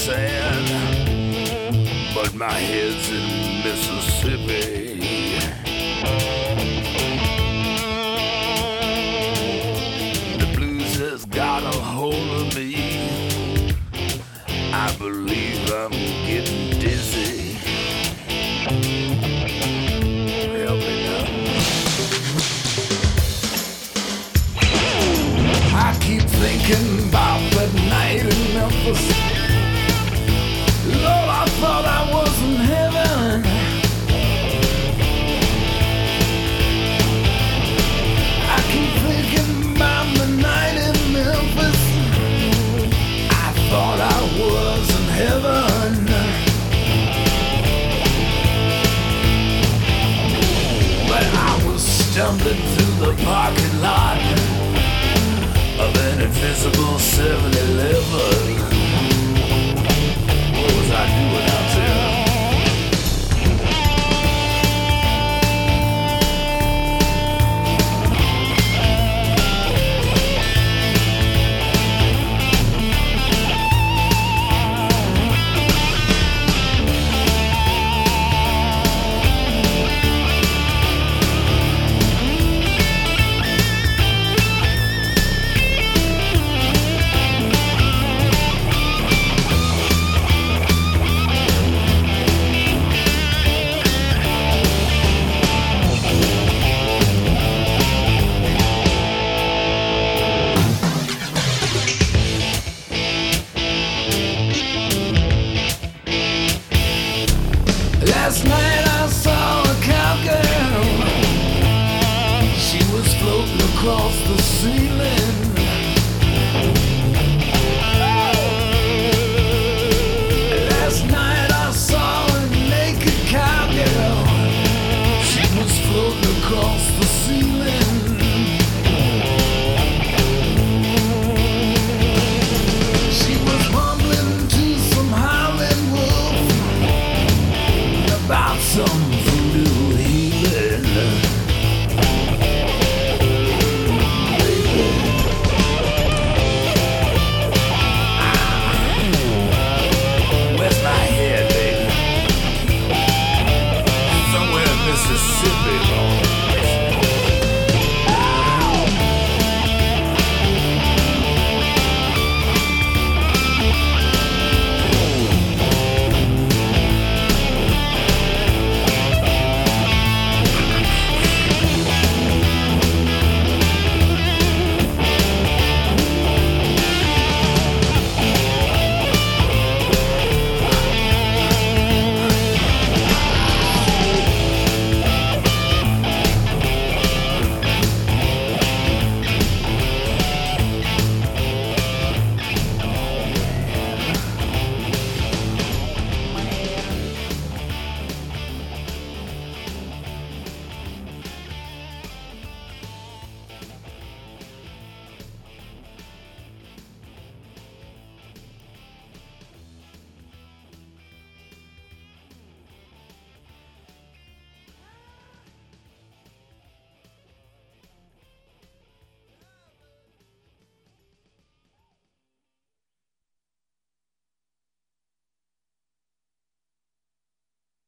sand, but my head's in Mississippi. The blues has got a hold of me. I believe I'm getting dizzy. Help me now. I keep thinking about that night in Memphis. Lord, I thought I was in heaven. I keep thinking about the night in Memphis. I thought I was in heaven. But I was stumbling through the parking lot of an invisible 7-Eleven. What was I doing out there? Last night I saw a cowgirl. She was floating across the ceiling.